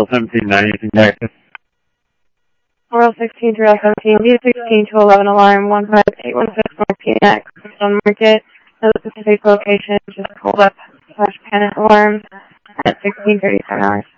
1790 Texas. Oral 16 through 17, lead 16 to 11 alarm, 15816 North PNX, Stone Market, no specific location, just hold up /panic alarm at 16:37 hours.